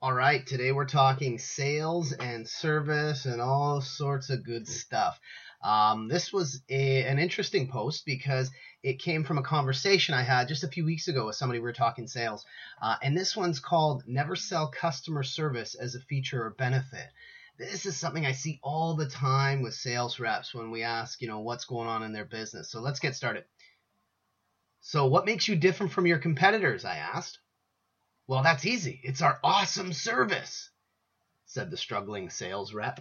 All right, today we're talking sales and service and all sorts of good stuff. This was an interesting post because it came from a conversation I had just a few weeks ago with somebody. We were talking sales, and this one's called Never Sell Customer Service as a Feature or Benefit. This is something I see all the time with sales reps when we ask, what's going on in their business. So let's get started. So what makes you different from your competitors, I asked. Well, that's easy. It's our awesome service, said the struggling sales rep.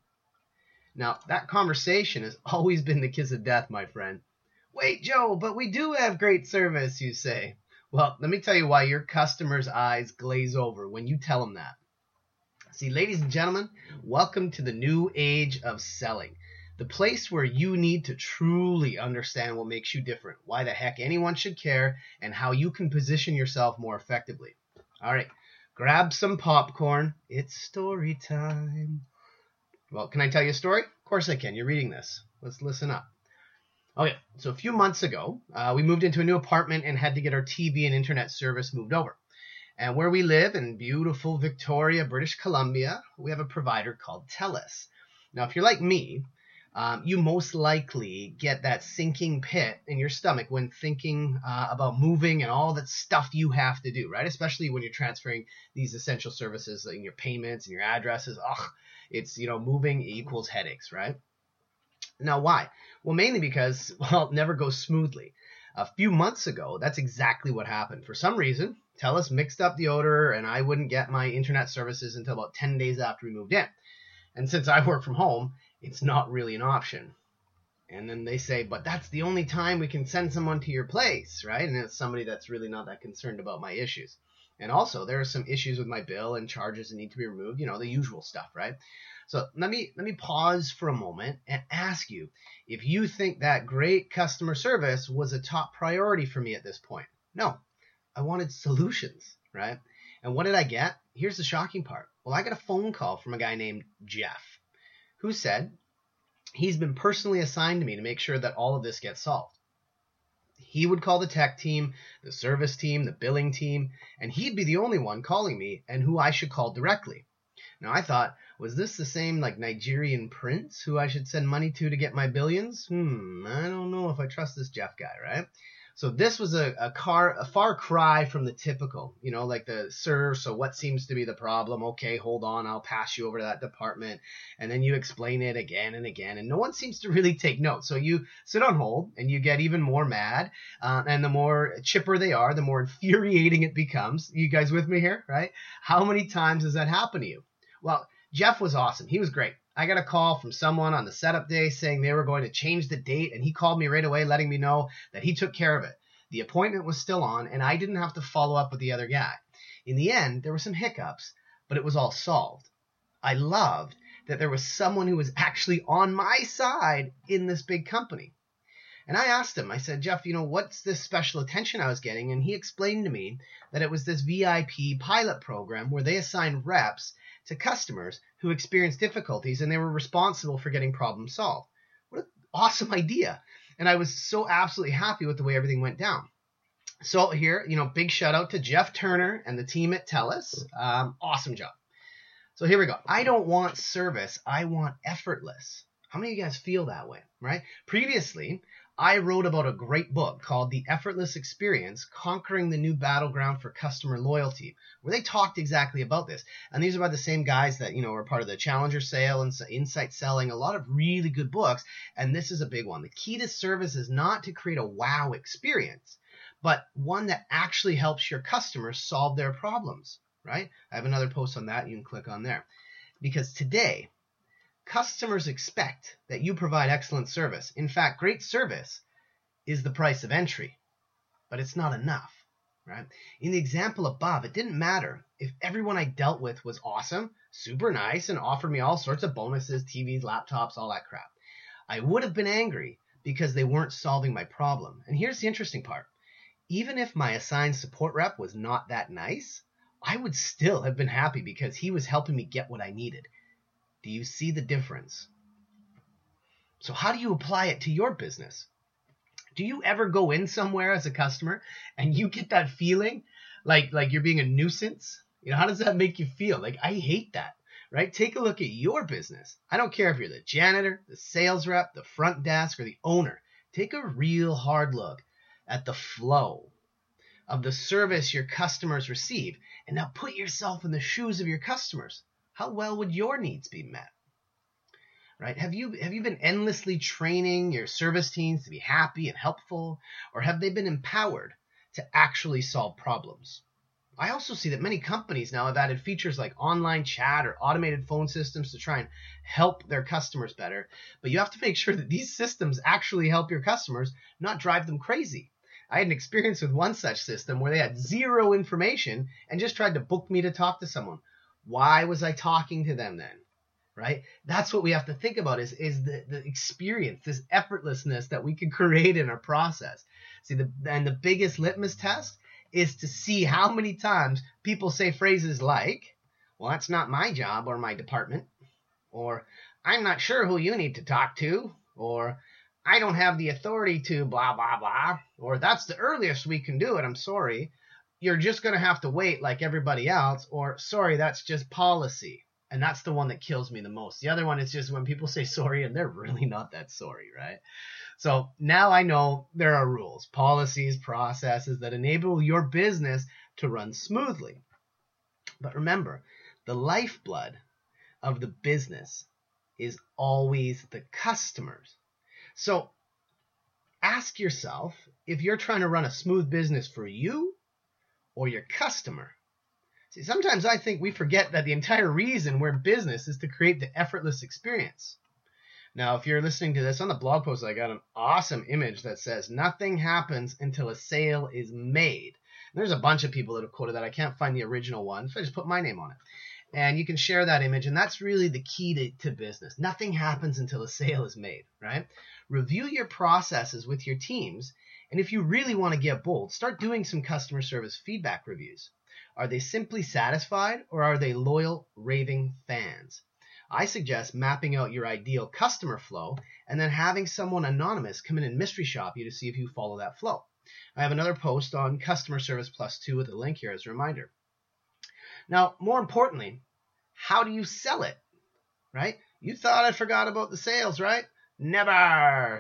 Now, that conversation has always been the kiss of death, my friend. Wait, Joe, but we do have great service, you say. Well, let me tell you why your customers' eyes glaze over when you tell them that. See, ladies and gentlemen, welcome to the new age of selling. The place where you need to truly understand what makes you different, why the heck anyone should care, and how you can position yourself more effectively. All right, grab some popcorn. It's story time. Well, can I tell you a story? Of course I can. You're reading this. Let's listen up. Okay, so a few months ago, we moved into a new apartment and had to get our TV and internet service moved over. And where we live in beautiful Victoria, British Columbia, we have a provider called TELUS. Now, if you're like me, you most likely get that sinking pit in your stomach when thinking about moving and all that stuff you have to do, right? Especially when you're transferring these essential services like your payments and your addresses. It's, moving equals headaches, right? Now, why? Well, mainly because, it never goes smoothly. A few months ago, that's exactly what happened. For some reason, TELUS mixed up the order and I wouldn't get my internet services until about 10 days after we moved in. And since I work from home, it's not really an option. And then they say, but that's the only time we can send someone to your place, right? And it's somebody that's really not that concerned about my issues. And also, there are some issues with my bill and charges that need to be removed, the usual stuff, right? So let me pause for a moment and ask you if you think that great customer service was a top priority for me at this point. No, I wanted solutions, right? And what did I get? Here's the shocking part. Well, I got a phone call from a guy named Jeff, who said he's been personally assigned to me to make sure that all of this gets solved. He would call the tech team, the service team, the billing team, and he'd be the only one calling me and who I should call directly. Now, I thought, was this the same Nigerian prince who I should send money to get my billions? I don't know if I trust this Jeff guy, right? So this was a far cry from the typical, the sir, so what seems to be the problem? Okay, hold on, I'll pass you over to that department. And then you explain it again and again, and no one seems to really take note. So you sit on hold and you get even more mad. And the more chipper they are, the more infuriating it becomes. You guys with me here, right? How many times has that happened to you? Well, Jeff was awesome. He was great. I got a call from someone on the setup day saying they were going to change the date, and he called me right away letting me know that he took care of it. The appointment was still on, and I didn't have to follow up with the other guy. In the end, there were some hiccups, but it was all solved. I loved that there was someone who was actually on my side in this big company. And I asked him, I said, Jeff, what's this special attention I was getting? And he explained to me that it was this VIP pilot program where they assign reps to customers who experienced difficulties, and they were responsible for getting problems solved. What an awesome idea. And I was so absolutely happy with the way everything went down. So here, big shout out to Jeff Turner and the team at TELUS. Awesome job. So here we go. I don't want service. I want effortless. How many of you guys feel that way, right? Previously, I wrote about a great book called The Effortless Experience, Conquering the New Battleground for Customer Loyalty, where they talked exactly about this. And these are by the same guys that, were part of the Challenger Sale and Insight Selling, a lot of really good books. And this is a big one. The key to service is not to create a wow experience, but one that actually helps your customers solve their problems, right? I have another post on that. You can click on there. Because today, customers expect that you provide excellent service. In fact, great service is the price of entry, but it's not enough, right? In the example above, it didn't matter if everyone I dealt with was awesome, super nice, and offered me all sorts of bonuses, TVs, laptops, all that crap. I would have been angry because they weren't solving my problem. And here's the interesting part. Even if my assigned support rep was not that nice, I would still have been happy because he was helping me get what I needed. Do you see the difference? So how do you apply it to your business? Do you ever go in somewhere as a customer and you get that feeling like you're being a nuisance? How does that make you feel? Like, I hate that, right? Take a look at your business. I don't care if you're the janitor, the sales rep, the front desk, or the owner. Take a real hard look at the flow of the service your customers receive. And now put yourself in the shoes of your customers. How well would your needs be met? Right? Have you been endlessly training your service teams to be happy and helpful, or have they been empowered to actually solve problems? I also see that many companies now have added features like online chat or automated phone systems to try and help their customers better. But you have to make sure that these systems actually help your customers, not drive them crazy. I had an experience with one such system where they had zero information and just tried to book me to talk to someone. Why was I talking to them then? Right? That's what we have to think about is the experience, this effortlessness that we can create in our process. See, the biggest litmus test is to see how many times people say phrases like, well, that's not my job or my department, or I'm not sure who you need to talk to, or I don't have the authority to blah, blah, blah, or that's the earliest we can do it, I'm sorry. You're just going to have to wait like everybody else, or sorry, that's just policy. And that's the one that kills me the most. The other one is just when people say sorry and they're really not that sorry, right? So now I know there are rules, policies, processes that enable your business to run smoothly. But remember, the lifeblood of the business is always the customers. So ask yourself if you're trying to run a smooth business for you or your customer. See, sometimes I think we forget that the entire reason we're in business is to create the effortless experience. Now, if you're listening to this on the blog post, I got an awesome image that says, nothing happens until a sale is made. And there's a bunch of people that have quoted that. I can't find the original one, so I just put my name on it. And you can share that image, and that's really the key to business. Nothing happens until a sale is made, right? Review your processes with your teams, and if you really want to get bold, start doing some customer service feedback reviews. Are they simply satisfied, or are they loyal, raving fans? I suggest mapping out your ideal customer flow and then having someone anonymous come in and mystery shop you to see if you follow that flow. I have another post on Customer Service Plus 2 with a link here as a reminder. Now, more importantly, how do you sell it, right? You thought I forgot about the sales, right? Never.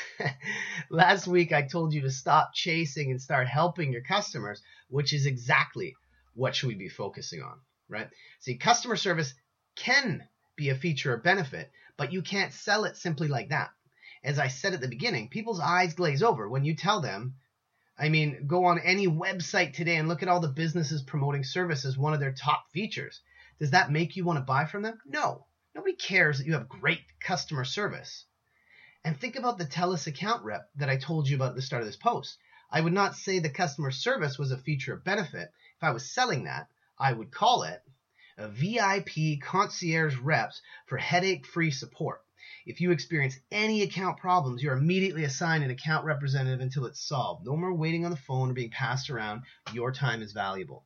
Last week, I told you to stop chasing and start helping your customers, which is exactly what should we be focusing on, right? See, customer service can be a feature or benefit, but you can't sell it simply like that. As I said at the beginning, people's eyes glaze over when you tell them, go on any website today and look at all the businesses promoting service as one of their top features. Does that make you want to buy from them? No. Nobody cares that you have great customer service. And think about the TELUS account rep that I told you about at the start of this post. I would not say the customer service was a feature or benefit. If I was selling that, I would call it a VIP concierge reps for headache-free support. If you experience any account problems, you're immediately assigned an account representative until it's solved. No more waiting on the phone or being passed around. Your time is valuable.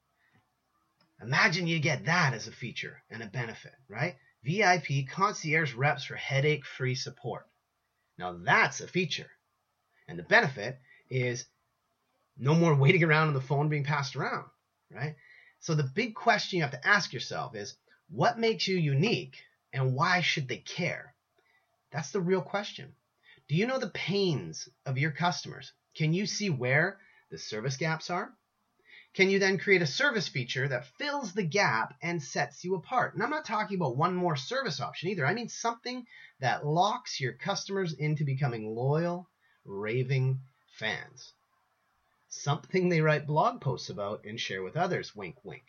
Imagine you get that as a feature and a benefit, right? VIP concierge reps for headache-free support. Now that's a feature. And the benefit is no more waiting around on the phone being passed around, right? So the big question you have to ask yourself is, what makes you unique and why should they care? That's the real question. Do you know the pains of your customers? Can you see where the service gaps are? Can you then create a service feature that fills the gap and sets you apart? And I'm not talking about one more service option either. I mean something that locks your customers into becoming loyal, raving fans. Something they write blog posts about and share with others, wink, wink.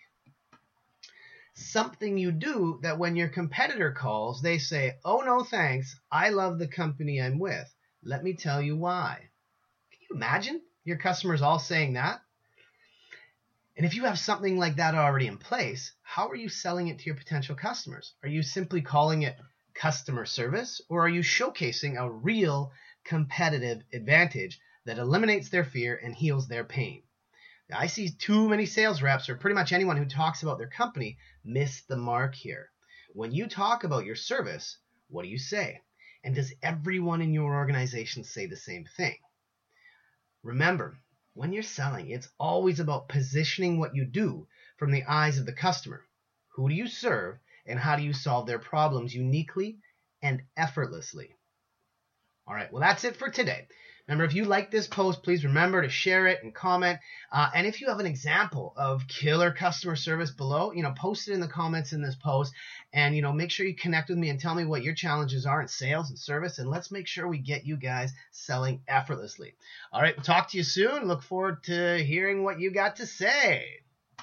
Something you do that when your competitor calls, they say, oh, no, thanks. I love the company I'm with. Let me tell you why. Can you imagine your customers all saying that? And if you have something like that already in place, how are you selling it to your potential customers? Are you simply calling it customer service, or are you showcasing a real competitive advantage that eliminates their fear and heals their pain? Now, I see too many sales reps, or pretty much anyone who talks about their company, miss the mark here. When you talk about your service, what do you say? And does everyone in your organization say the same thing? Remember, when you're selling, it's always about positioning what you do from the eyes of the customer. Who do you serve, and how do you solve their problems uniquely and effortlessly? All right, well, that's it for today. Remember, if you like this post, please remember to share it and comment. And if you have an example of killer customer service below, post it in the comments in this post. And, make sure you connect with me and tell me what your challenges are in sales and service. And let's make sure we get you guys selling effortlessly. All right, we'll talk to you soon. Look forward to hearing what you got to say.